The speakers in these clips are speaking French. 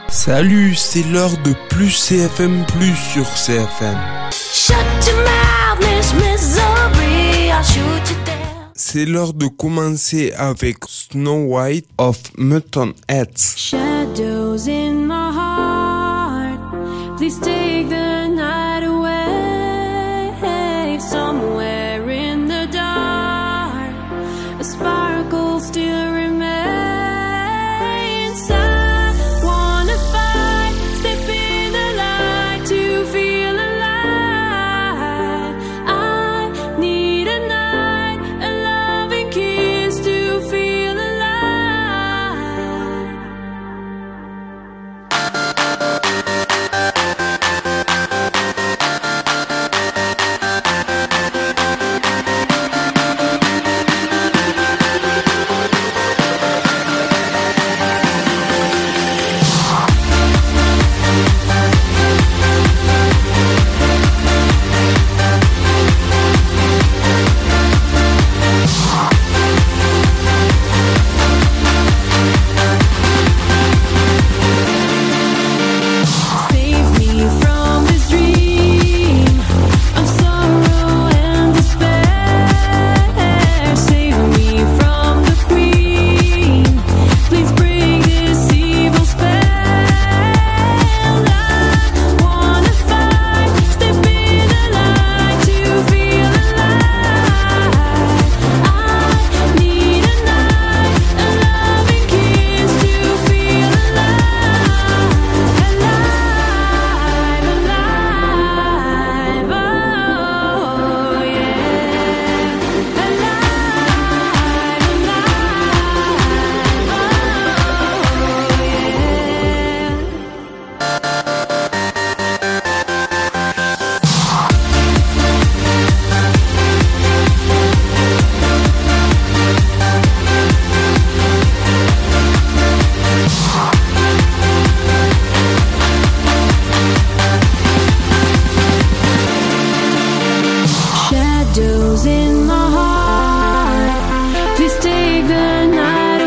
Salut, c'est l'heure de plus CFM Plus sur CFM. Shut your mouth, Miss Misery, I'll shoot you down. C'est l'heure de commencer avec Snow White of Mutton Heads. Shadows in my heart, please take the night away. Somewhere in the dark, a sparkle still remains. I wanna fight, step in the light to feel alive. I need a night, a loving kiss to feel alive. Save me from this dream of sorrow and despair. Save me from the queen. Please break this evil spell. I wanna fight, step in the light to feel alive. I need a night, a loving kiss to feel alive. Alive, alive, oh yeah. Alive, alive, oh yeah. Shadows in my heart, please take the night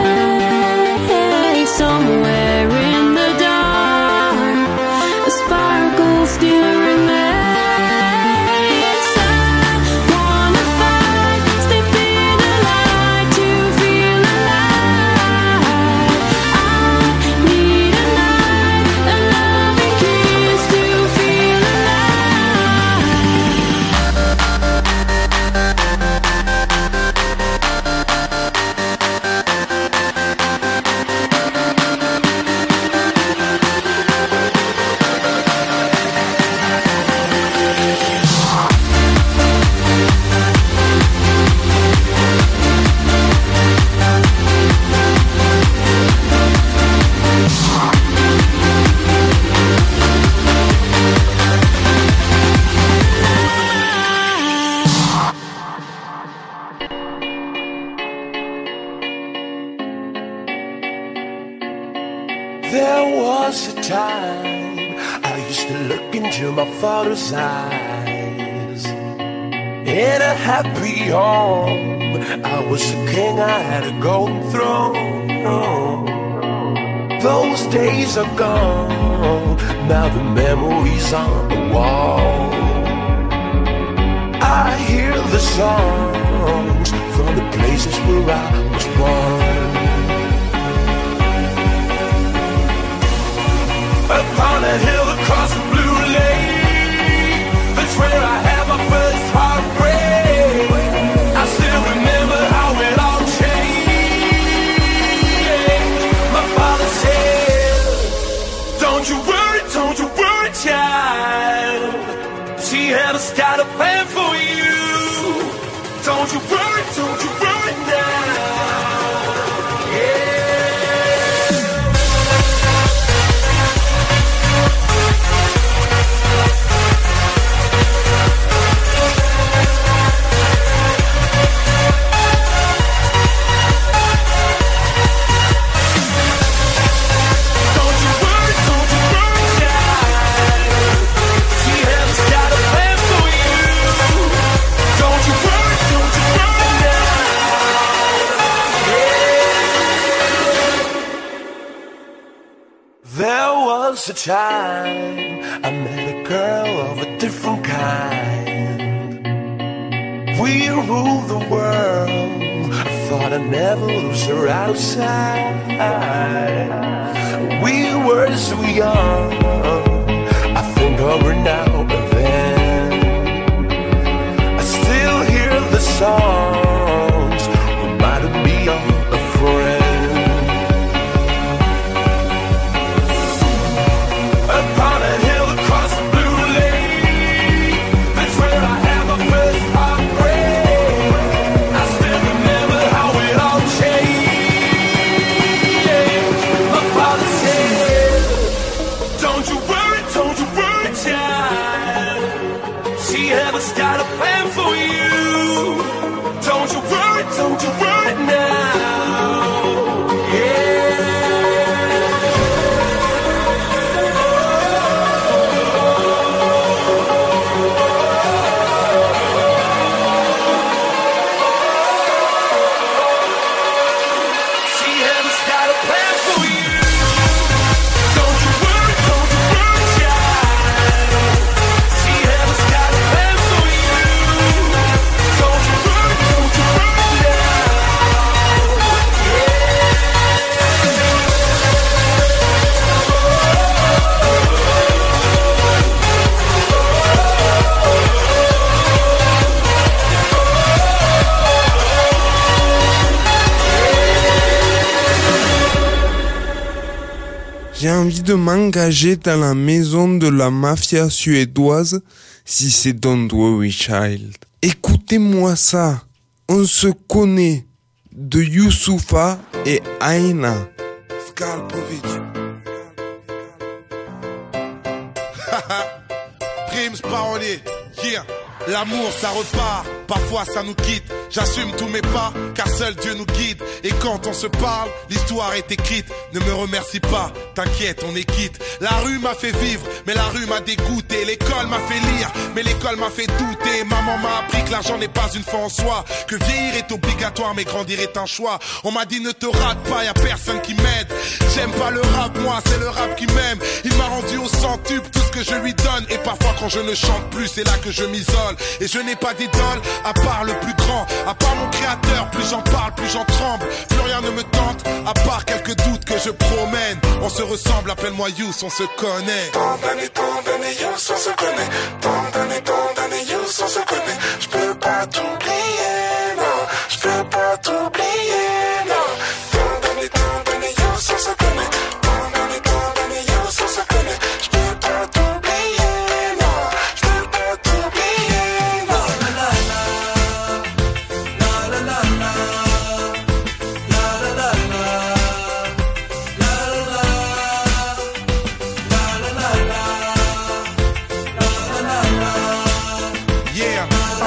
away. Somewhere in the dark, a sparkle still remains. I wanna fight, step in the light to feel alive. I need a night, a loving kiss to feel alive. There was a time I used to look into my father's eyes. In a happy home, I was a king, I had a golden throne. Those days are gone, now the memories on the wall. I hear the songs from the places where I was born. Upon a hill across the blue lake, that's where I had my first heartbreak. I still remember how it all changed. My father said, don't you worry, child. She had a got a plan for you. Don't you worry now. Yeah. Don't you worry There was a time I met a girl of a different kind. We ruled the world. I thought I'd never lose her outside. We were so young. I think of her now and then. I still hear the songs reminding me of a friend. Upon a hill across the blue lake, that's where I had my first heartbreak. I still remember how it all changed. My father said, don't you worry, child. She has got a plan for you. Don't you worry now. J'ai envie de m'engager dans la maison de la mafia suédoise si c'est Don't Worry Child. Écoutez-moi ça, on se connaît, de Youssoufa et Aina. Skalpovic. Primes parolier, yeah. L'amour ça repart, parfois ça nous quitte. J'assume tous mes pas, car seul Dieu nous guide. Et quand on se parle, l'histoire est écrite. Ne me remercie pas, t'inquiète, on est quitte. La rue m'a fait vivre, mais la rue m'a dégoûté. L'école m'a fait lire, mais l'école m'a fait douter. Maman m'a appris que l'argent n'est pas une fin en soi, que vieillir est obligatoire, mais grandir est un choix. On m'a dit ne te rate pas, y'a personne qui m'aide. J'aime pas le rap, moi, c'est le rap qui m'aime. Il m'a rendu au centuple tout ce que je lui donne. Et parfois quand je ne chante plus, c'est là que je m'isole. Et je n'ai pas d'idole, à part le plus grand. À part mon créateur, plus j'en parle, plus j'en tremble. Plus rien ne me tente, à part quelques doutes que je promène. On se ressemble, appelle-moi Youss, on se connaît. Tant d'années, Youss, on se connaît. Tant d'années, Youss, on se connaît. Je peux pas t'oublier, non. Je peux pas t'oublier, non. Tant d'années, Youss, on se connaît. Tant d'années, Youss, on se connaît. Je peux pas t'oublier, non. Je peux pas t'oublier, non. La la la. La la la la. La la la la. La la la. La la la la. La la la. Yeah.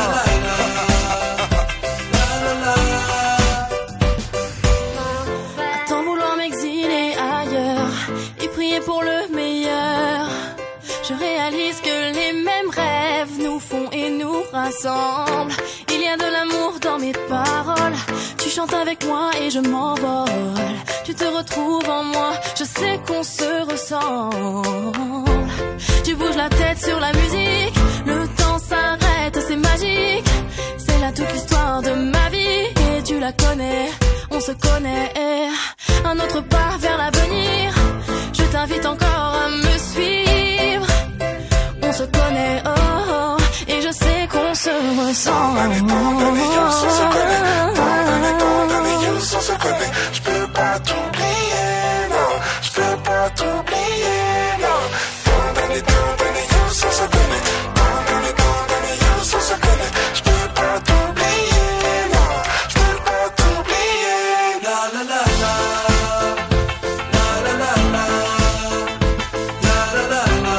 À tant vouloir m'exiler ailleurs et prier pour le meilleur, je réalise que les mêmes rêves nous font et nous rassemblent. Il y a de l'amour dans mes paroles. Tu chantes avec moi et je m'envole. Tu te retrouves en moi, je sais qu'on se ressemble. Tu bouges la tête sur la musique, le temps s'arrête, c'est magique. C'est là toute l'histoire de ma vie et tu la connais, on se connaît. Un autre pas vers l'avenir, je t'invite encore à me suivre. On se connaît, oh, oh, et je sais qu'on se ressemble. Youss, on se connaît. Youss, on se connaît. Je peux pas t'oublier, non. Je peux pas t'oublier, non. Youss, on se connaît. Youss, on se connaît. Je peux pas t'oublier, non. Je peux pas t'oublier. La la la la. La la la la. La la la la.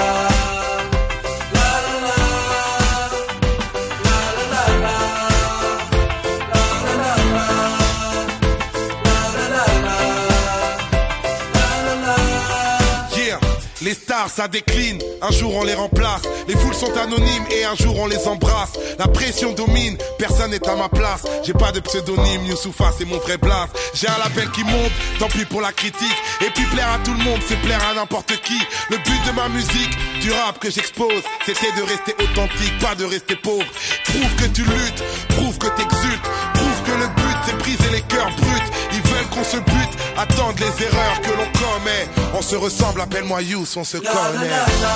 La la la. La la la la. Les stars ça décline, un jour on les remplace. Les foules sont anonymes et un jour on les embrasse. La pression domine, personne n'est à ma place. J'ai pas de pseudonyme, Youssoufa c'est mon vrai blase. J'ai un label qui monte, tant pis pour la critique. Et puis plaire à tout le monde, c'est plaire à n'importe qui. Le but de ma musique, du rap que j'expose, c'était de rester authentique, pas de rester pauvre. Prouve que tu luttes, prouve que t'exultes, prouve que le but c'est briser les cœurs bruts. Ils veulent qu'on se bute, attendent les erreurs que l'on commet. On se ressemble, appelle-moi Youss, on se connaît.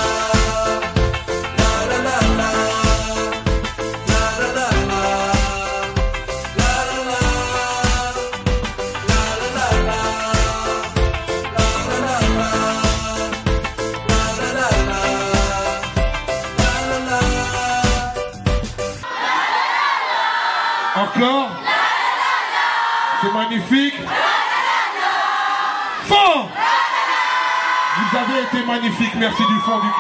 Encore? C'est magnifique. Fort! Vous avez été magnifique, merci du fond du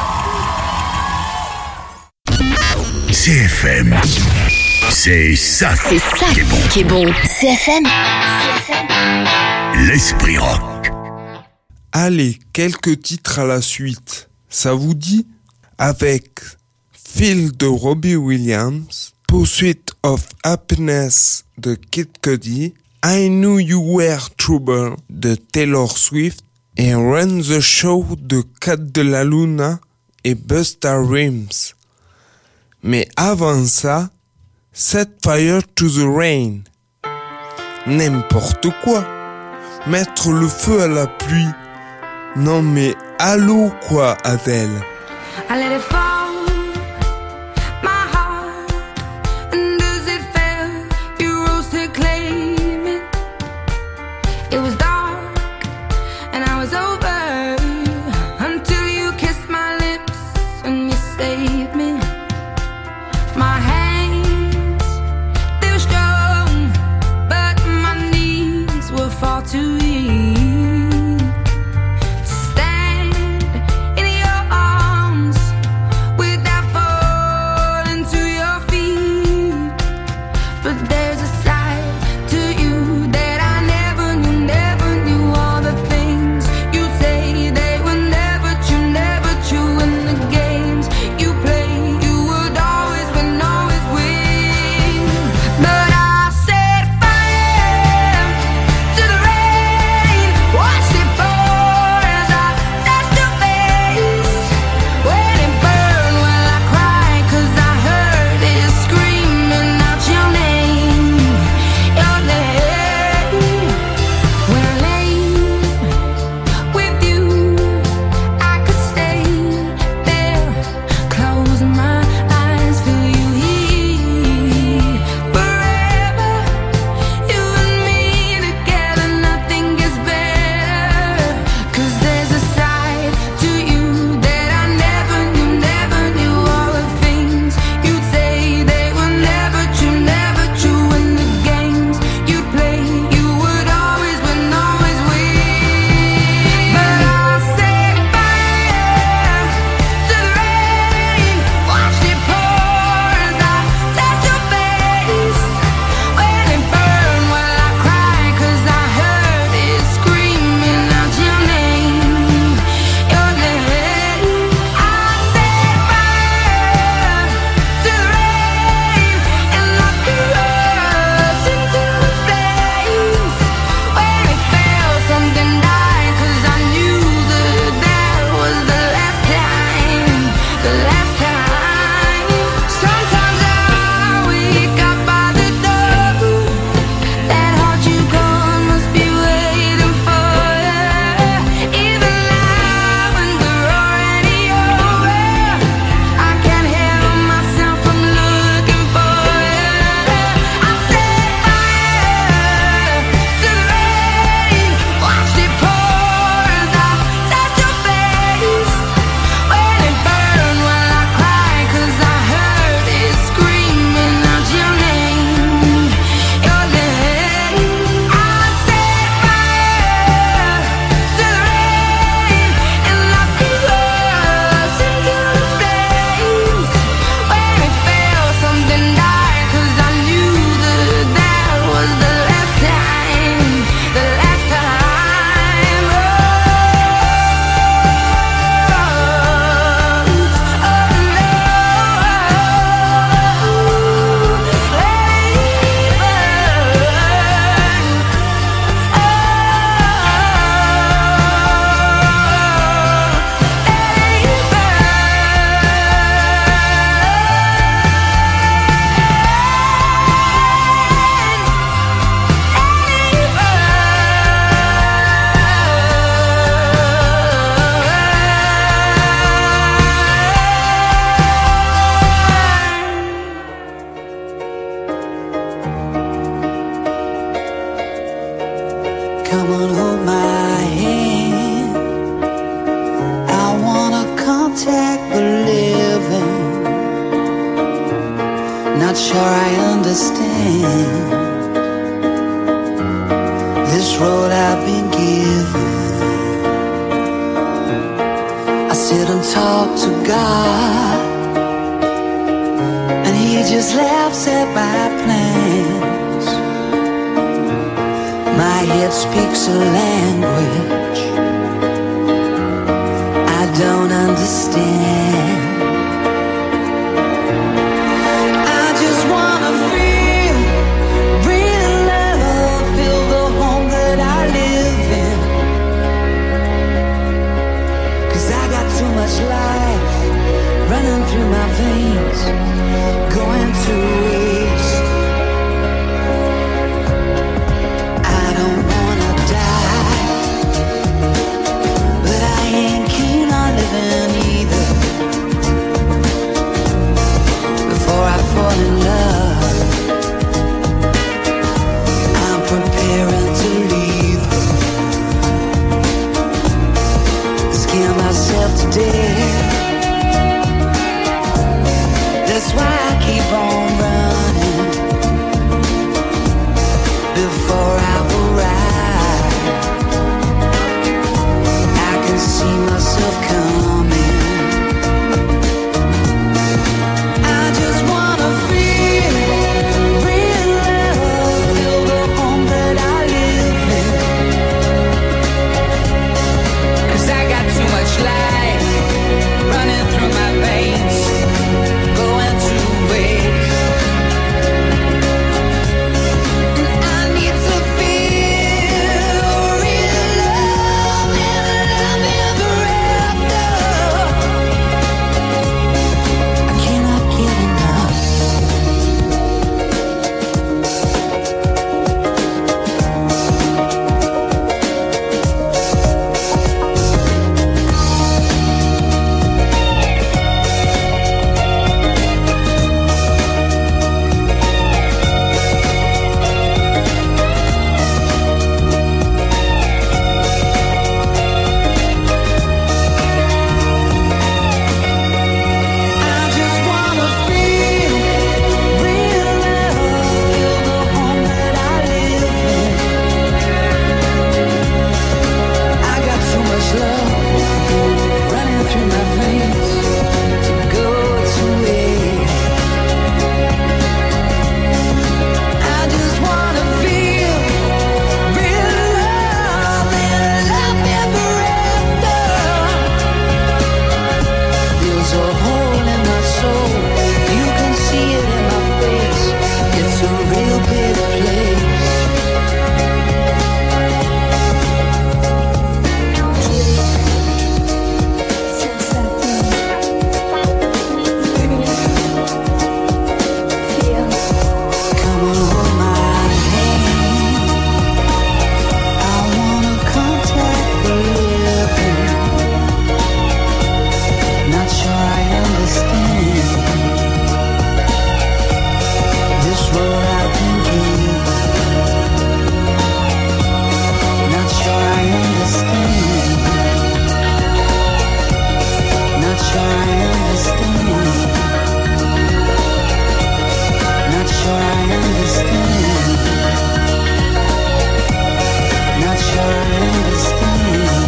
cœur. CFM, c'est ça. C'est ça qui est bon. qui est bon. CFM. L'esprit rock. Allez, quelques titres à la suite. Ça vous dit? Avec Feel de Robbie Williams, Pursuit of Happiness de Kid Cudi, I Knew You Were Trouble de Taylor Swift et Run the Show de Cat de la Luna et Busta Rhymes. Mais avant ça, Set Fire to the Rain. N'importe quoi. Mettre le feu à la pluie. Non mais allô quoi, Adèle. I let it fall, my heart, and as it fell, you rose to claim it. It was dark, and I was over, until you kissed my lips, and you saved me. My hands, they were strong, but my knees were far too weak. You sure I understand this road I've been given. I sit and talk to God, and He just laughs at my plans. My head speaks a language I don't understand. I just wanna feel real love, feel the home that I live in. 'Cause I got too much life running through my veins, going to waste. I don't wanna die, but I ain't keen on living either. Before I fall in love, I'm preparing to leave. Scare myself to death. That's why I keep on running before I arrive. I can see myself coming. I just wanna feel real love, feel the home that I live in. 'Cause I got too much life running through my veins, going to waste. And I need to feel real love and love ever after. I cannot get enough. I just wanna feel real love, feel the home that I live in. I got too much love running through my veins to go to waste. I just wanna feel real love and love ever after. There's a hole in my soul, you can see it in my face. It's a real big place. Come on, hold my hand. I wanna contact the living. Not sure I understand this road I've been given. Not sure I understand. Not sure I understand. Not sure I understand. Not sure I understand.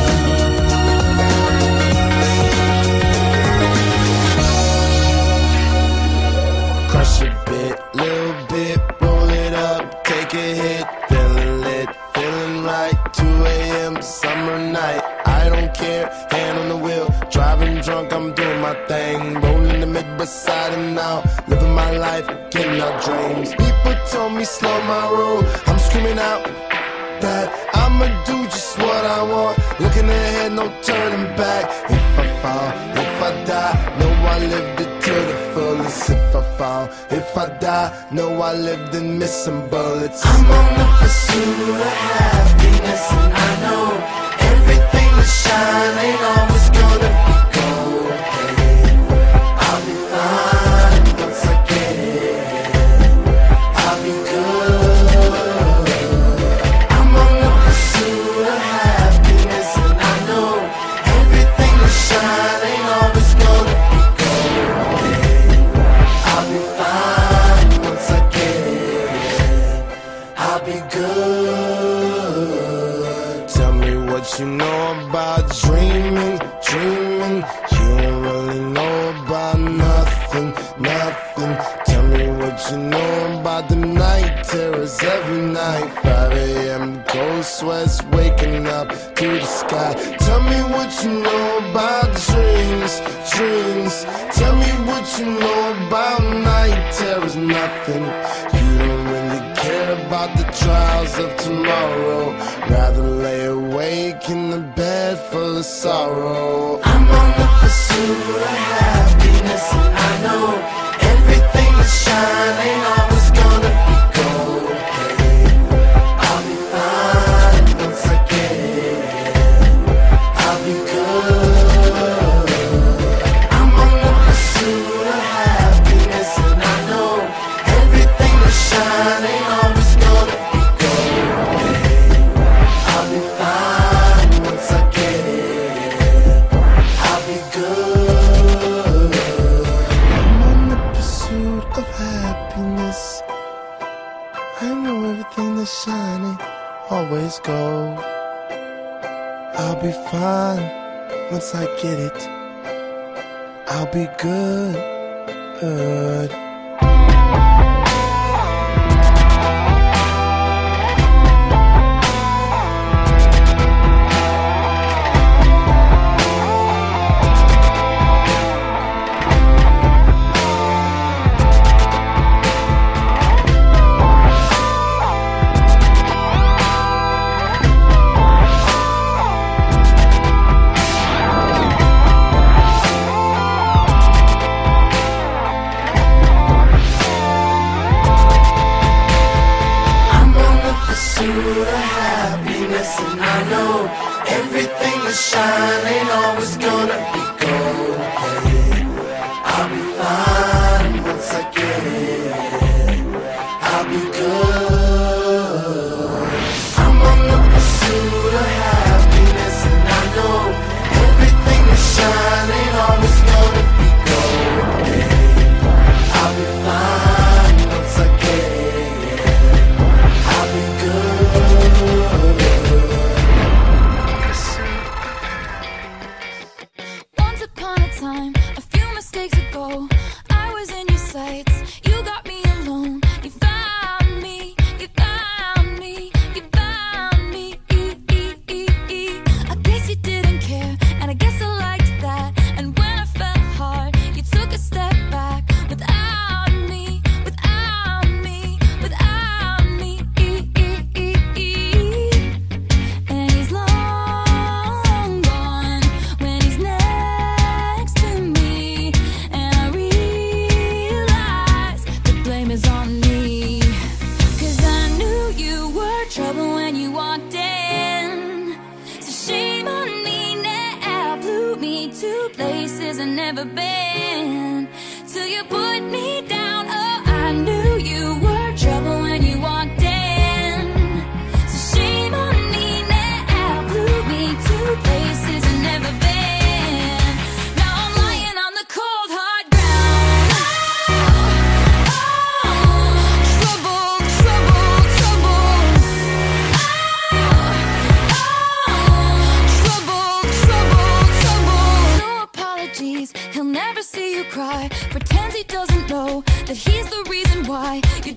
Crush a bit, little bit, roll it up, take a hit, feeling lit, feeling right. 2 a.m. summer night, I don't care, hand on the wheel, driving drunk, I'm doing my thing, rolling the mid beside and now, living my life, getting our dreams. People told me slow my roll, I'm screaming out that I'ma do just what I want, looking ahead, no turning back. If I fall, if I die, know I lived it to the fullest. If I fall, if I die, know I lived in missing bullets. I'm on the pursuit of happiness, and I know everything that shine ain't always gonna be gold. Hey, I'll be fine once I get it. I'll be good. I'm on the pursuit of happiness, and I know everything that shine ain't always gonna be gold. Hey, I'll be fine once dreaming, dreaming. You don't really know about nothing, nothing. Tell me what you know about the night terrors every night. 5 a.m. cold sweats waking up to the sky. Tell me what you know about dreams, dreams. Tell me what you know about night terrors, nothing. You don't really care about the trials of tomorrow. Rather lay awake in the bed full of sorrow. I'm on the pursuit of happiness, and I know everything that shine ain't always gonna be gold. Hey, I'll be fine once I get it. I'll be good. I'm on the pursuit of happiness, and I know everything that shine ain't always gonna be gold. Hey, I'll be fine once I get it. I'll be good. I'm on the pursuit of happiness. I know everything that's shining always gold. I'll be fine once I get it. I'll be good, good. I'm on the pursuit of happiness, and I know everything that shine ain't always gonna be gold. Hey, I'll be fine once I get it. I'll be good. I'm on the pursuit of happiness, and I know everything that shine ain't always gonna be gold. Hey, I'll be fine once I get it. I'll be good. Once upon a time, a few mistakes ago, I was in your sights. You got me alone. You found me. You found me. You found me. I guess you didn't care, and I guess I liked that. And when I fell hard, you took a step back. Without me, without me, without me. And he's long gone when he's next to me. And I realize the blame is on me. 'Cause I knew you were trouble when you walked in. So shame on me now, blew me to places I've never been. Till you put me down, oh, I knew you were trouble when you walked in. So shame on me now, blew me to places I've never been. Now I'm lying on the cold hard ground. Trouble, trouble, trouble. Trouble, trouble, trouble. No apologies, he'll never see you cry. Pretends he doesn't know that he's the reason why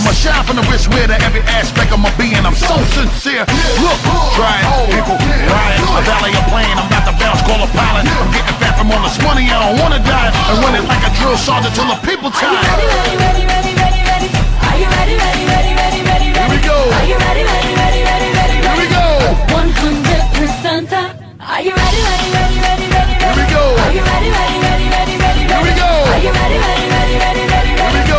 I'ma shine from the wrist wear to every aspect of my being. I'm so sincere. Look, try it, people, riot. A valley of plane, I'm about to bounce, call a pilot. I'm getting fat from all this money, I don't wanna die. And run it like a drill sergeant till the people tired. Are you ready, ready, ready, ready, ready? Are you ready, ready, ready, ready, ready, ready? Here we go. Are you ready, ready, ready, ready, ready, ready? Here we go. 100%. Are you ready, ready, ready, ready, ready? Here we go. Are you ready, ready, ready, ready, ready? Here we go. Are you ready, ready, ready, ready, ready? Here we go.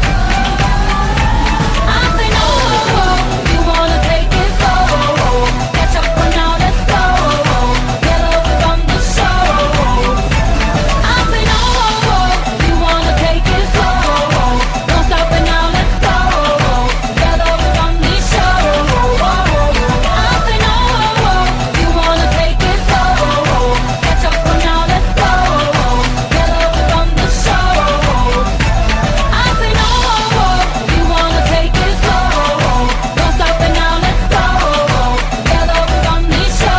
I say no, you wanna take it slow. Catch up for now, let's go. Get over from the show. I say no, you wanna take it slow. Don't stop it now, let's go. Get over from the show. I say no, you wanna take it slow. Catch up for now, let's go. Get over from the show. I say no, you wanna take it slow. Don't stop it now, let's go. Get over from the show.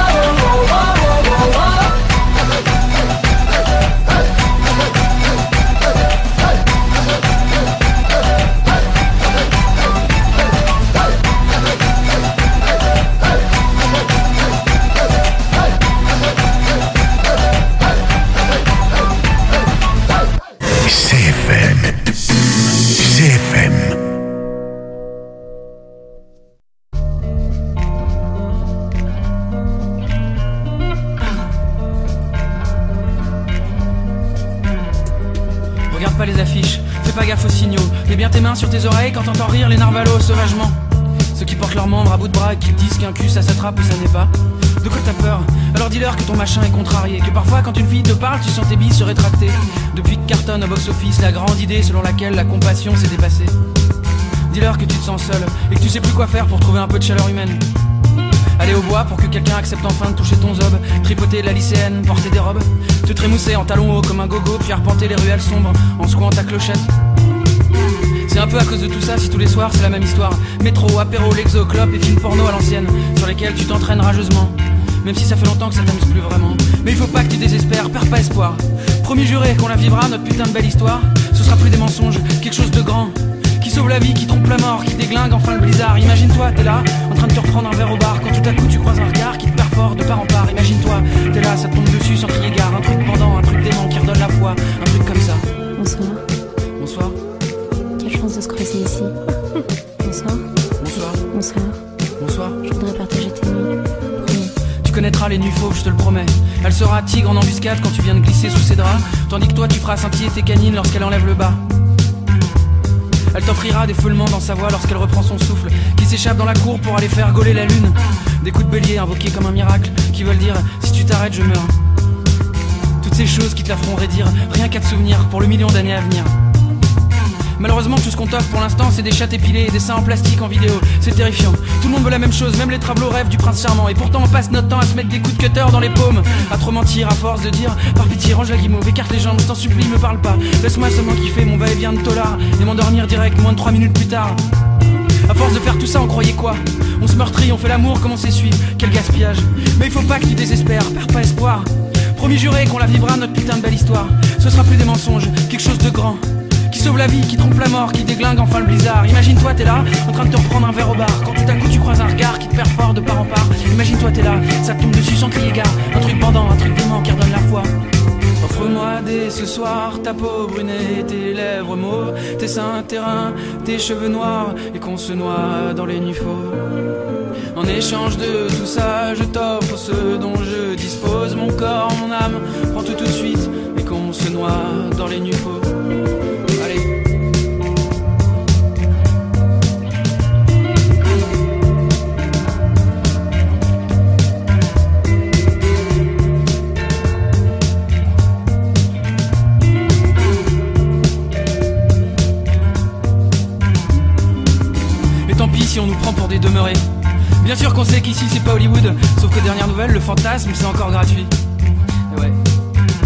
CFM. CFM. Regarde pas les affiches, fais pas gaffe aux signaux. Mets bien tes mains sur tes oreilles quand t'entends rire les narvalos sauvagement. Ceux qui portent leurs membres à bout de bras et qui te disent qu'un cul ça s'attrape ou ça n'est pas. De quoi t'as peur? Alors dis-leur que ton machin est contrarié. Que parfois quand une fille te parle tu sens tes billes se rétracter. Depuis que cartonne au box-office la grande idée selon laquelle la compassion s'est dépassée. Dis-leur que tu te sens seul et que tu sais plus quoi faire pour trouver un peu de chaleur humaine. Aller au bois pour que quelqu'un accepte enfin de toucher ton zob. Tripoter la lycéenne, porter des robes. Te trémousser en talons hauts comme un gogo. Puis arpenter les ruelles sombres en secouant ta clochette. C'est un peu à cause de tout ça si tous les soirs c'est la même histoire. Métro, apéro, l'exo, clope et films porno à l'ancienne sur lesquels tu t'entraînes rageusement. Même si ça fait longtemps que ça t'amuse plus vraiment. Mais il faut pas que tu désespères, perds pas espoir. Promis juré qu'on la vivra notre putain de belle histoire. Ce sera plus des mensonges, quelque chose de grand. Qui sauve la vie, qui trompe la mort, qui déglingue enfin le blizzard. Imagine-toi, t'es là, en train de te reprendre un verre au bar. Quand tout à coup tu croises un regard qui te perfore de part en part. Imagine-toi, t'es là, ça te tombe dessus sans crier gare. Un truc pendant, un truc dément qui redonne la foi. Un truc comme ça. Bonsoir. Bonsoir. Quelle chance de se croiser ici. Bonsoir. Bonsoir. Bonsoir. Bonsoir. Je voudrais partager tes nuits. Promis. Tu connaîtras les nuits fauves, je te le promets. Elle sera tigre en embuscade quand tu viens de glisser sous ses draps. Tandis que toi tu feras scintiller tes canines lorsqu'elle enlève le bas. Elle t'offrira des feulements dans sa voix lorsqu'elle reprend son souffle, qui s'échappe dans la cour pour aller faire gauler la lune. Des coups de bélier invoqués comme un miracle, qui veulent dire si tu t'arrêtes je meurs. Toutes ces choses qui te la feront raidir, rien qu'à te souvenir pour le million d'années à venir. Malheureusement tout ce qu'on t'offre pour l'instant c'est des chattes épilées et des seins en plastique en vidéo. C'est terrifiant, tout le monde veut la même chose, même les tableaux rêvent du prince charmant. Et pourtant on passe notre temps à se mettre des coups de cutter dans les paumes, à trop mentir à force de dire par pitié range la guimauve, écarte les jambes, je t'en supplie me parle pas. Laisse-moi seulement kiffer mon va-et-vient de tolard et m'endormir direct moins de 3 minutes plus tard. À force de faire tout ça on croyait quoi? On se meurtrit, on fait l'amour comme on s'essuie, quel gaspillage. Mais il faut pas que tu désespères, perds pas espoir. Promis juré qu'on la vivra notre putain de belle histoire. Ce sera plus des mensonges, quelque chose de grand, qui sauve la vie, qui trompe la mort, qui déglingue enfin le blizzard. Imagine-toi t'es là, en train de te reprendre un verre au bar. Quand tout à coup tu croises un regard qui te perfore de part en part. Imagine-toi t'es là, ça te tombe dessus sans crier gare. Un truc bandant, un truc dément qui redonne la foi. Offre-moi dès ce soir ta peau brunée, tes lèvres mauves, tes seins, tes reins, tes cheveux noirs, et qu'on se noie dans les nuits fauves. En échange de tout ça, je t'offre ce dont je dispose. Mon corps, mon âme, prends tout de suite, et qu'on se noie dans les nuits fauves. Allez. Et tant pis si on nous prend pour des demeurés. Bien sûr qu'on sait qu'ici c'est pas Hollywood, sauf que dernière nouvelle, le fantasme c'est encore gratuit. Et ouais.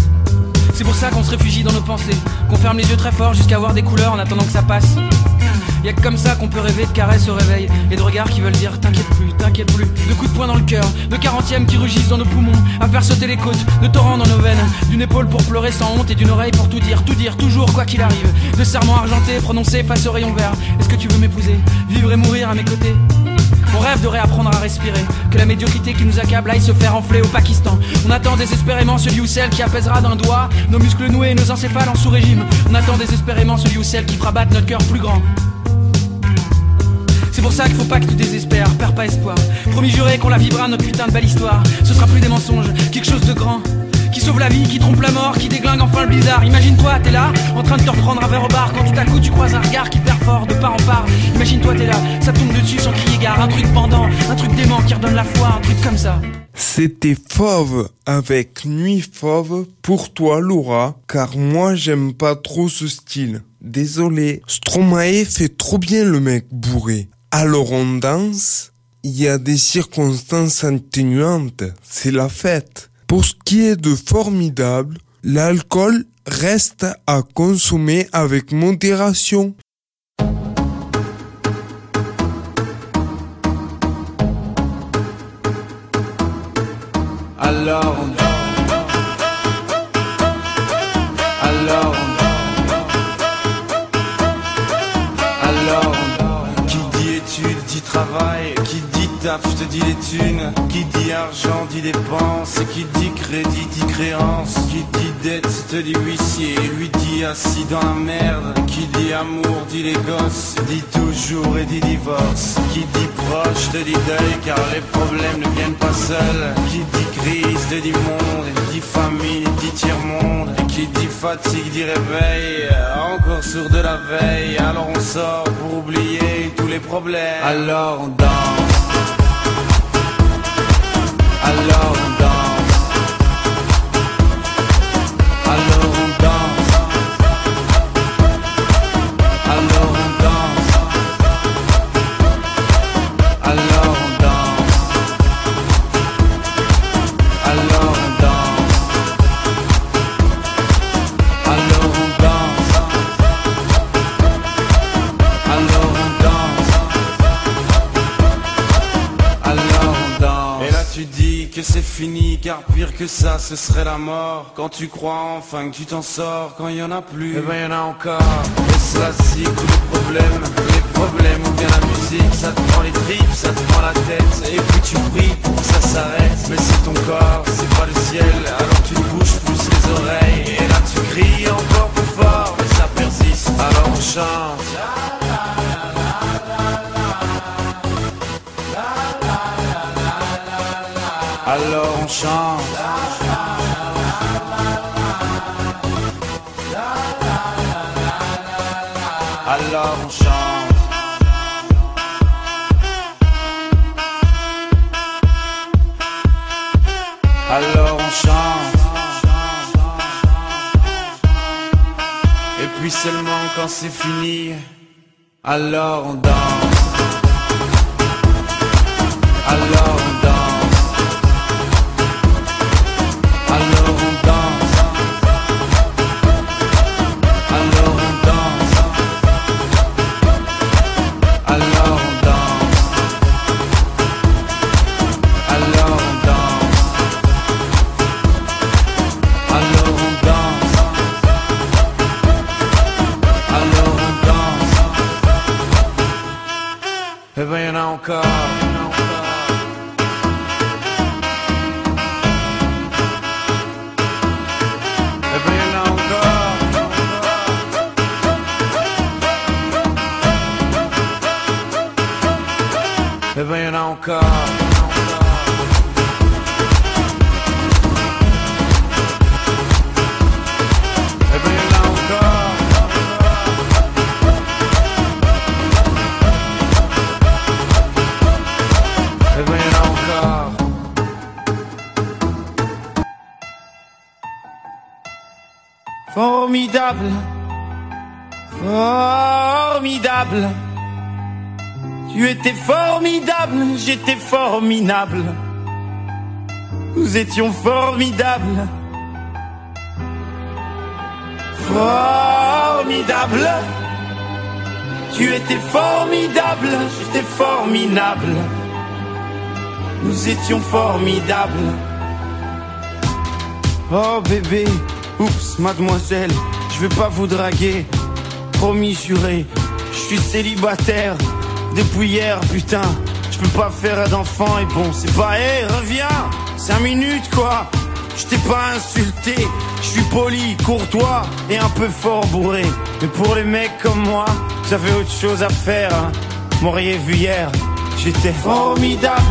C'est pour ça qu'on se réfugie dans nos pensées, qu'on ferme les yeux très fort jusqu'à voir des couleurs en attendant que ça passe. Y'a que comme ça qu'on peut rêver de caresses au réveil et de regards qui veulent dire t'inquiète plus, de coups de poing dans le cœur, de 40e qui rugissent dans nos poumons, à faire sauter les côtes, de torrents dans nos veines, d'une épaule pour pleurer sans honte et d'une oreille pour tout dire, toujours quoi qu'il arrive, de serments argentés prononcés face au rayon vert. Est-ce que tu veux m'épouser, vivre et mourir à mes côtés? On rêve de réapprendre à respirer, que la médiocrité qui nous accable aille se faire enfler au Pakistan. On attend désespérément celui ou celle qui apaisera d'un doigt nos muscles noués et nos encéphales en sous-régime. On attend désespérément celui ou celle qui fera battre notre cœur plus grand. C'est pour ça qu'il faut pas que tu désespères, perds pas espoir. Promis juré qu'on la vivra notre putain de belle histoire. Ce sera plus des mensonges, quelque chose de grand, qui sauve la vie, qui trompe la mort, qui déglingue enfin le blizzard. Imagine-toi, t'es là, en train de te reprendre un verre au bar, quand tout à coup tu croises un regard qui perfore de part en part. Imagine-toi, t'es là, ça tombe dessus sans crier gare, un truc pendant, un truc dément qui redonne la foi, un truc comme ça. C'était Fauve avec Nuit Fauve pour toi Laura, car moi j'aime pas trop ce style. Désolé, Stromae fait trop bien le mec bourré. Alors on danse, il y a des circonstances atténuantes, c'est la fête. Pour ce qui est de formidable, l'alcool reste à consommer avec modération. Alors qui dit études dit travail, qui dit taf te dit les thunes, qui dit argent dit dépenses, qui dit crédit dit créance, qui dit dette te dit huissier, lui dit assis dans la merde, qui dit amour dit les gosses, dit toujours et dit divorce, qui dit proche te dit deuil car les problèmes ne viennent pas seuls, qui dit crise te dit monde, dit famine dit tiers-monde, qui dit fatigue dit réveil, encore sourd de la veille, alors on sort pour oublier tous les problèmes, alors on danse, alors on danse, alors on danse, alors on danse, alors on danse, alors on danse, alors on danse, alors on danse, alors on danse. Et là tu dis que c'est fini, car pire que ça ce serait la mort. Quand tu crois enfin que tu t'en sors, quand il y en a plus, eh ben y en a encore. Et cela si tous les problèmes ou bien la musique, ça te prend les tripes, ça te prend la tête, et puis tu pries pour que ça s'arrête. Mais c'est ton corps, c'est pas le ciel, alors tu te bouges plus les oreilles, et là tu cries encore plus fort, mais ça persiste, alors on chante. Alors on chante. Alors on chante. Alors on chante. Et puis seulement quand c'est fini, alors on danse. Alors on danse. Alors on danse, alors on danse, alors on danse, alors on danse, alors on danse, alors on danse. Eh ben y'en a encore. Eh ben y'en a encore. Eh ben y'en a encore. Eh ben y'en a encore. Formidable, formidable. Tu étais formidable, j'étais formidable. Nous étions formidables. Formidable. Tu étais formidable, j'étais formidable. Nous étions formidables. Oh bébé, oups, mademoiselle, je vais pas vous draguer. Promis, juré, je suis célibataire depuis hier, putain. Je peux pas faire d'enfant et bon, c'est pas, hé, reviens, 5 minutes quoi. Je t'ai pas insulté, je suis poli, courtois et un peu fort bourré. Mais pour les mecs comme moi, j'avais autre chose à faire, hein. M'auriez vu hier, j'étais formidable.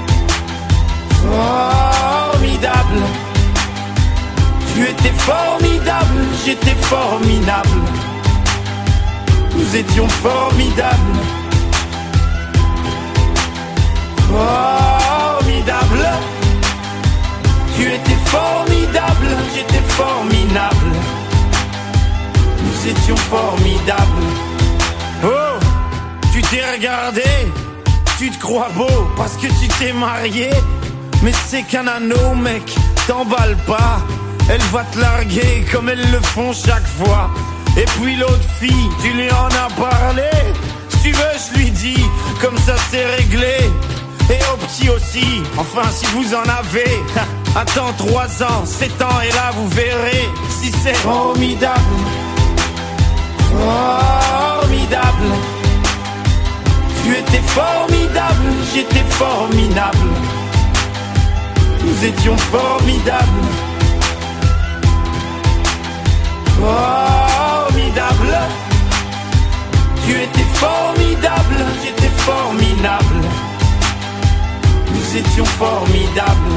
Formidable. Tu étais formidable, j'étais formidable. Nous étions formidables. Formidable. Tu étais formidable, j'étais formidable. Nous étions formidables. Oh, tu t'es regardé, tu te crois beau parce que tu t'es marié. Mais c'est qu'un anneau, mec, t'emballe pas. Elle va te larguer comme elles le font chaque fois. Et puis l'autre fille, tu lui en as parlé. Si tu veux, je lui dis, comme ça c'est réglé. Et au petit aussi, enfin si vous en avez. Attends 3 ans, 7 ans et là vous verrez si c'est formidable. Formidable. Tu étais formidable, j'étais formidable. Nous étions formidables. Formidable. Tu étais formidable, j'étais formidable. Nous étions formidables.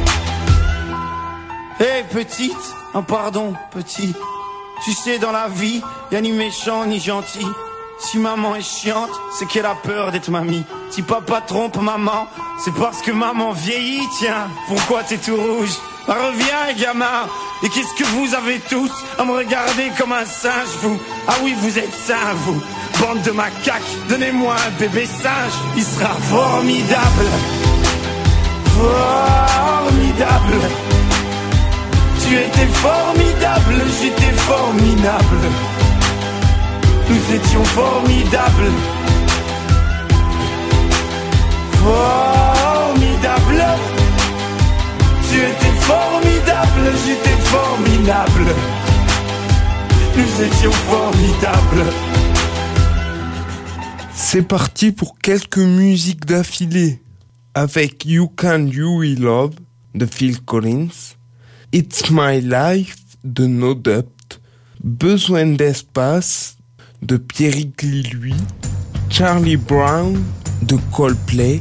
Hé hey, petite, oh pardon petit. Tu sais dans la vie, y'a ni méchant ni gentil. Si maman est chiante, c'est qu'elle a peur d'être mamie. Si papa trompe maman, c'est parce que maman vieillit. Tiens, pourquoi t'es tout rouge? Bah, reviens gamin. Et qu'est-ce que vous avez tous à me regarder comme un singe, vous? Ah oui, vous êtes sains, vous. Bande de macaques, donnez-moi un bébé singe. Il sera formidable. Formidable. Tu étais formidable, j'étais formidable. Nous étions formidables. Formidable. Tu étais formidable, j'étais formidable. Nous étions formidables. C'est parti pour quelques musiques d'affilée. Avec You Can You We Love de Phil Collins, It's My Life de No Doubt, Besoin d'espace de Pierrick Lilley, Charlie Brown de Coldplay,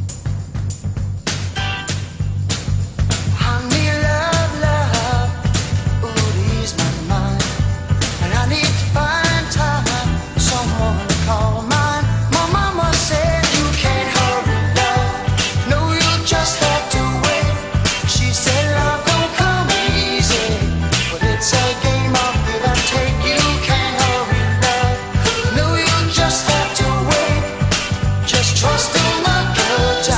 Trust in my good time.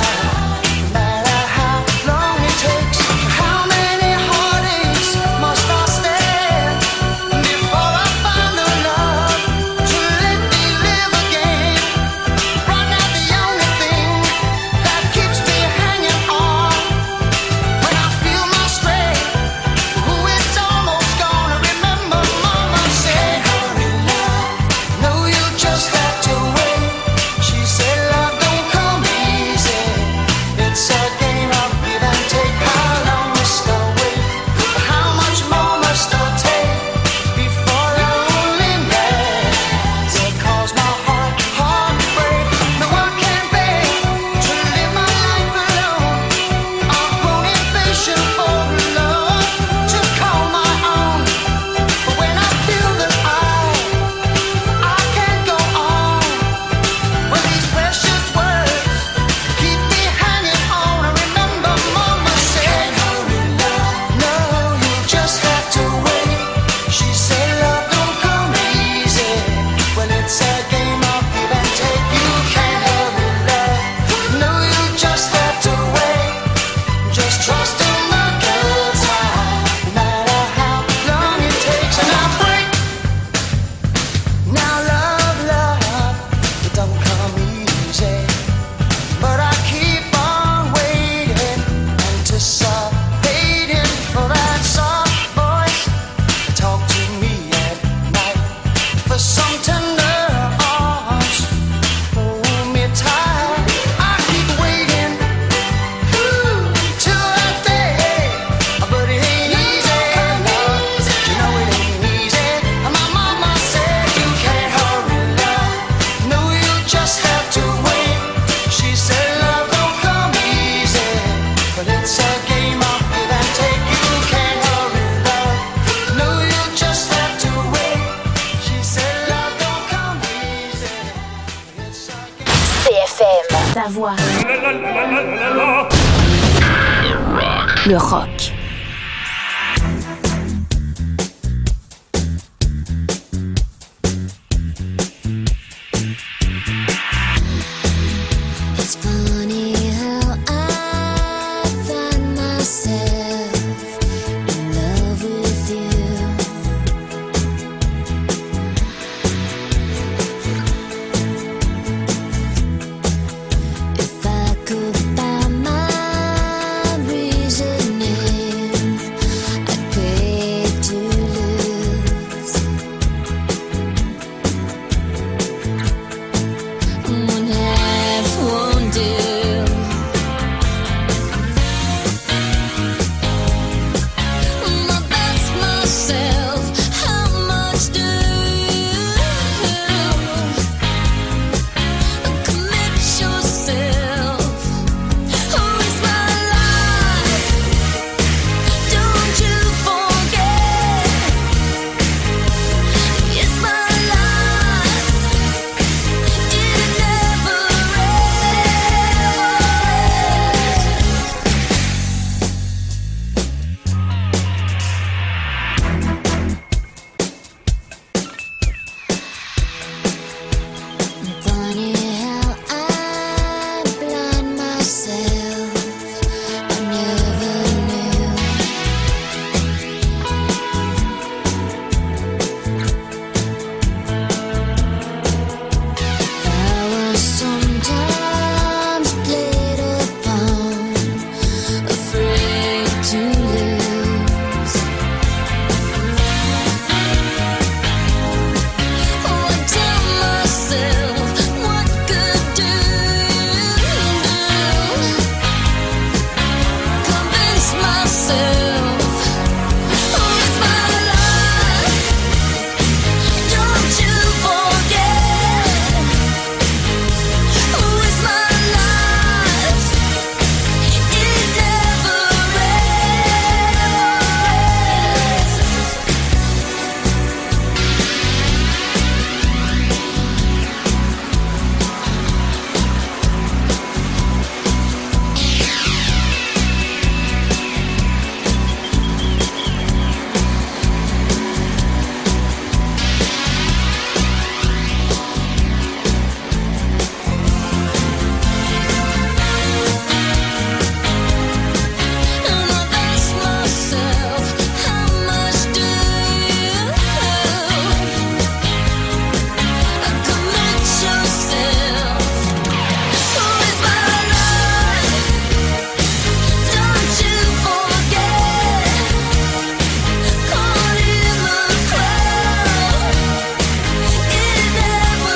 le rock. It's funny how I find myself in love with you. If I could find my reasoning, I'd pray to lose. One half won't do. My best myself, how much do you commit yourself? Who is my life? Don't you forget, it's my life. It never Funny how I blind myself. I never knew. I was sometimes played upon, afraid to lose. I tell myself, what good do you do? Convince myself, who is my life? Don't you forget, who is my life? It never And I ask myself, how much do you commit yourself? Who is my life? Don't you forget, caught in the crowd. It never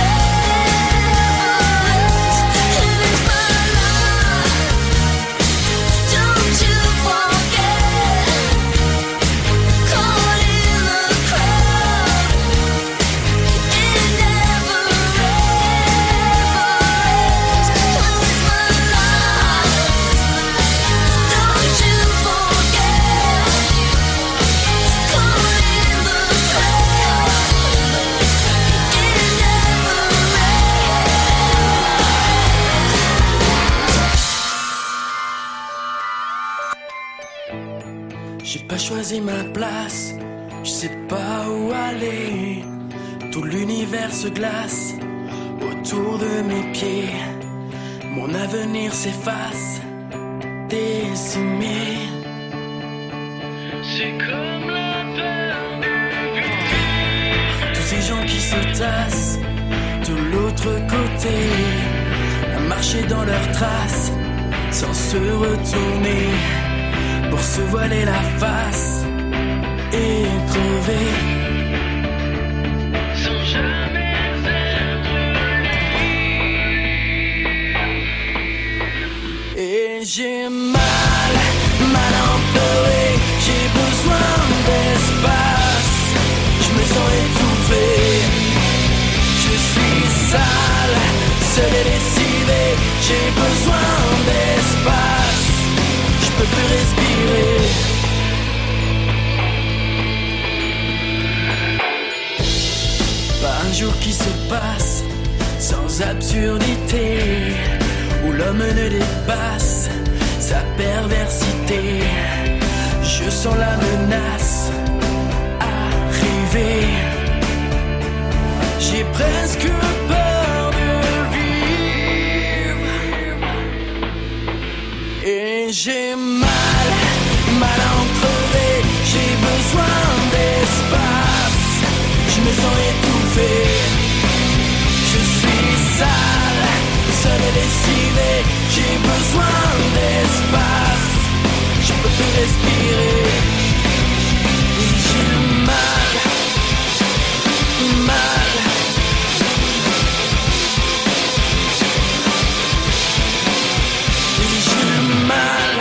ends. It is my life. Don't you forget, caught in the crowd. It never ends. Who is my life? Don't you forget, caught in the crowd. J'ai pas choisi ma place, je sais pas où aller. Tout l'univers se glace autour de mes pieds. Mon avenir s'efface, décimé. C'est comme la fin de vie. Tous ces gens qui se tassent de l'autre côté, à marcher dans leurs traces sans se retourner, pour se voiler la face et crever sans jamais être libre. Et j'ai mal en pleurer, j'ai besoin d'espace, je me sens étouffé, je suis sale, seul et lessivé, j'ai besoin d'espace, je peux plus respirer. Pas un jour qui se passe sans absurdité, où l'homme ne dépasse sa perversité. Je sens la menace arriver. J'ai presque peur de vivre. Et j'ai mal à en crever. J'ai besoin d'espace. Je me sens étouffé. Je suis sale, seul et lessivé. J'ai besoin d'espace. Je peux plus respirer. Et j'ai mal. Et j'ai mal.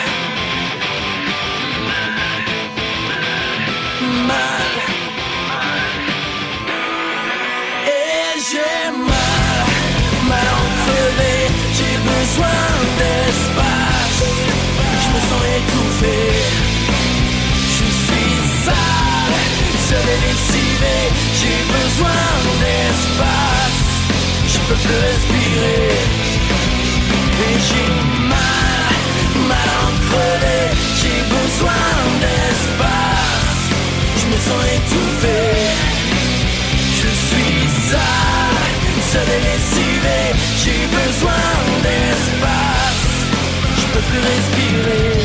Et j'ai mal en crever. J'ai besoin d'espace. Je me sens étouffé. Je suis sale, seul et lessivé. J'ai besoin d'espace. Je peux plus respirer. Et j'ai mal en crever. J'ai besoin d'espace. Je me sens étouffé. Je suis sale, seul et lessivé. J'ai besoin d'espace. Je peux plus respirer.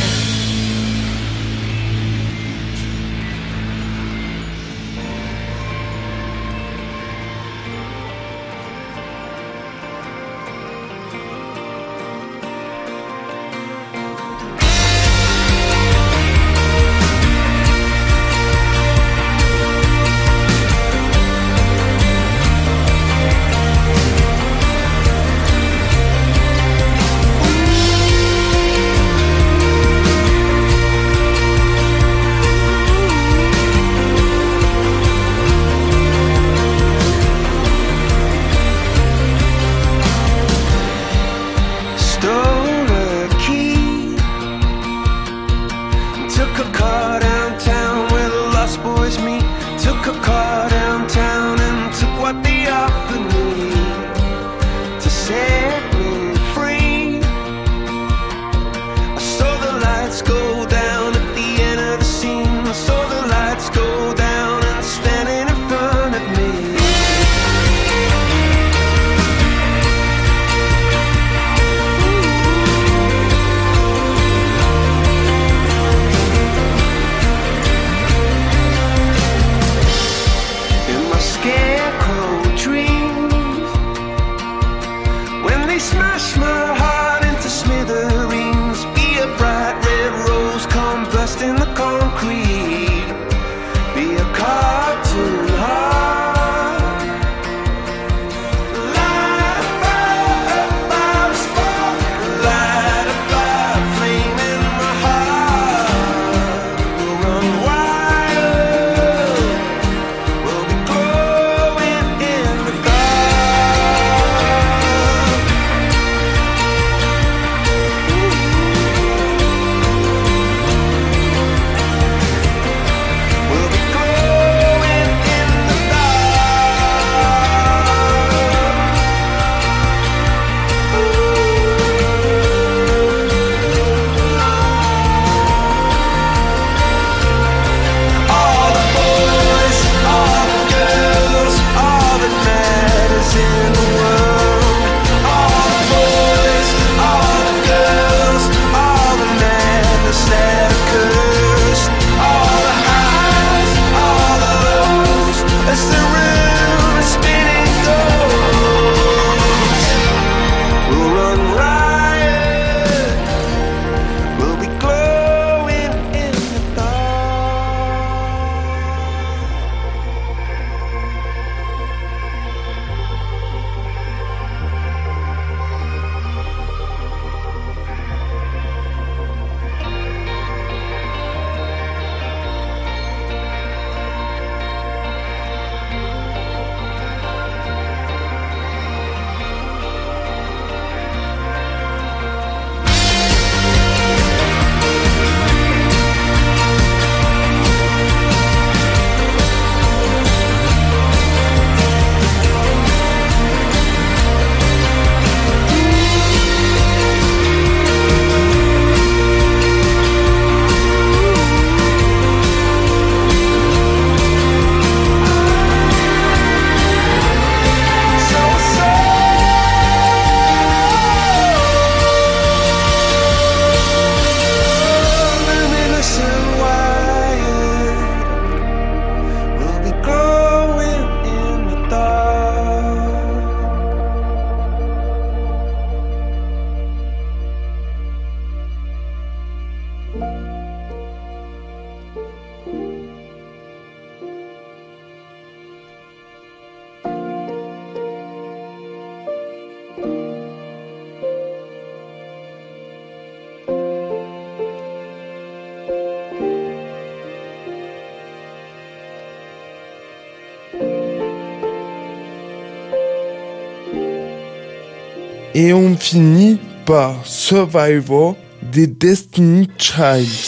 Et on finit par Survivor des Destiny Childs.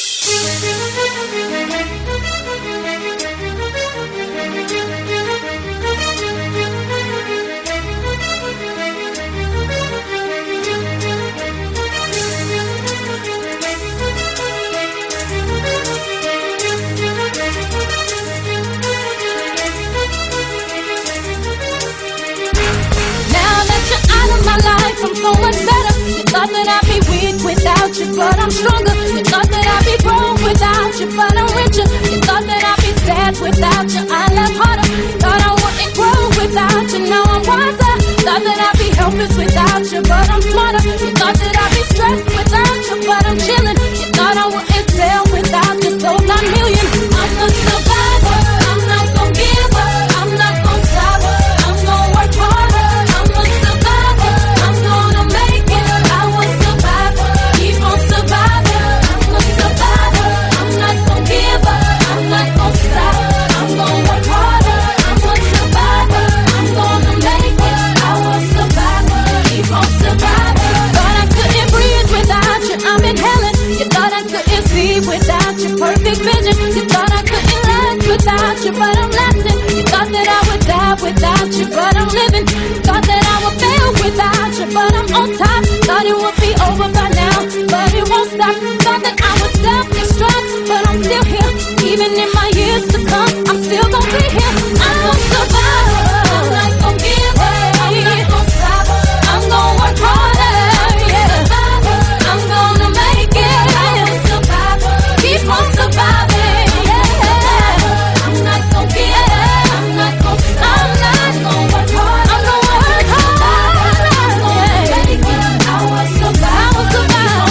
I'm so much better. You thought that I'd be weak without you, but I'm stronger. You thought that I'd be broke without you, but I'm richer. You thought that I'd be sad without you, I laugh harder. Thought I wouldn't grow without you, now I'm wiser. Thought that I'd be helpless without you, but I'm smarter. You thought that I'd be stressed without you, but I'm chilling. You thought I wouldn't sell without you, so 9 million. I'm a survivor. I'm not gon' give up. I'm not gon' stop. I'm gon' work harder. I'm a survivor. I'm gonna make it. I will survive. Keep on surviving. I'm a survivor. I'm not gon' give up. I'm not gon' stop. I'm gon' work harder. I'm a survivor. I'm gonna make it. I will survive. Keep on surviving. Thought I couldn't breathe without you. I'm inhaling. You thought I couldn't see without your perfect vision. You thought I couldn't last without you, but I'm lasting. You thought that I would die without you, but I'm living. Thought that I would fail without you, but I'm on top. Thought it would be over by now, but it won't stop. Thought that I would self-destruct, but I'm still here. Even in my years to come, I'm still gonna be here. I'm gonna survive. I'm not gonna give up. I'm not gonna stop. I'm gonna work harder. Yeah. I'm gonna make it. I'm a survivor. Keep on surviving. Yeah. I'm not gonna give up. I'm not gonna stop. I'm not gonna work hard. I'm gonna work hard. I'm gonna make it. I will survive. I will survive.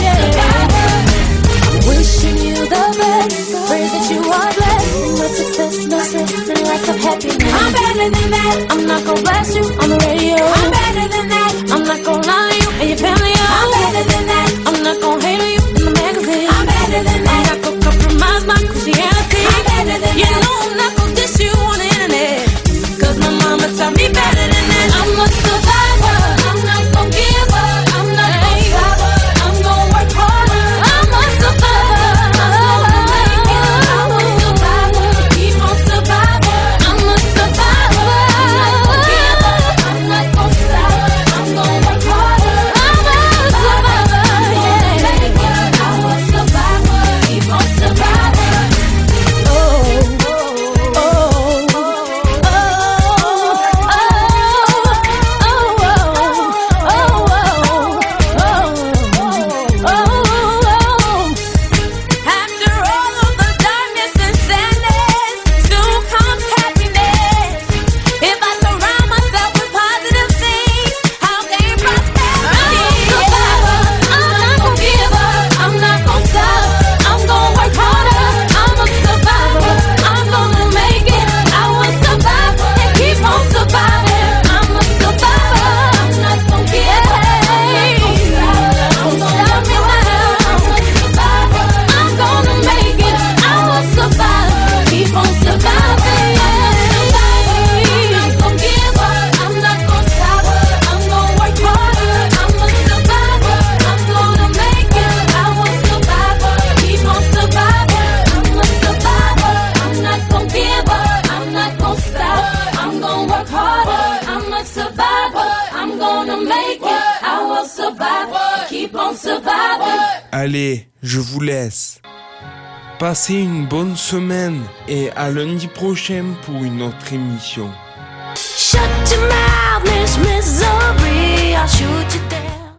Yeah. Wishing you the best. Pray that you are blessed. With success, no stress, and lots of happiness. I'm better than that. I'm not gonna blast you on the radio. I'm better than that. I'm not gonna lie to you and your family. I'm better than that. I'm not gonna hate on you in the magazine. I'm better than that. I'm not gonna compromise my Christianity. I'm better than that. You know I'm not gonna diss you on the internet. Cause my mama taught me better than that. I'm a survivor. I'm not gonna give up. I'm not gonna stop. I'm gonna work harder. I'm a survivor. I'm gonna make it. I'm a survivor. Keep on surviving. I'm a survivor. I'm not gonna give up. I'm not gonna stop. I'm gonna work harder. I'm a survivor. Yeah. Make it. I'm a survivor. Keep on surviving. After all of the darkness and sadness, soon comes happiness. If I surround myself with positive things, I'll gain prosperity. I'm a survivor. I'm not gonna give up. I'm not gonna stop. I'm gonna work harder. I'm a survivor. I'm gonna make it. I will survive and keep on surviving. I'm a survivor. I'm not gonna give up. I'm gonna stop me now. I'm a survivor. I'm gonna make it. I will survive. Keep on surviving. I'm not gonna give up. I'm not gonna stop. I'm gonna work harder. I'm a survivor. I'm gonna make it. I will survive. Keep on surviving. I'm a survivor. I'm not gonna give up. I'm not gonna stop. I'm gonna work harder. I'm a survivor. I'm gonna make it. I will survive. Keep on surviving. Allez, je vous laisse. Passez une bonne semaine et à lundi prochain pour une autre émission. Shut your mouth, Miss Misery. I'll shoot you down.